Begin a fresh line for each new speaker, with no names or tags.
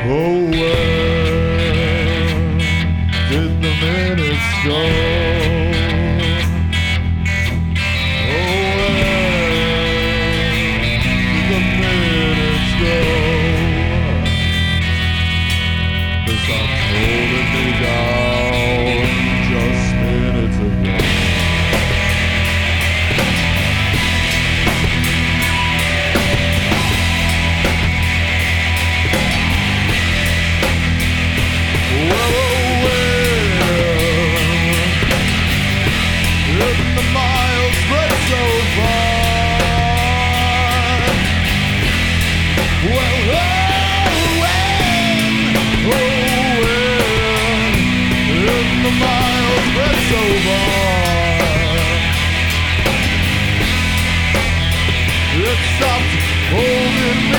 Oh, where did the minutes go? Oh, where did the minutes go? 'Cause I'm holding me down just minutes ago. The miles spread so far. Well, when the miles spread so far, it stopped holding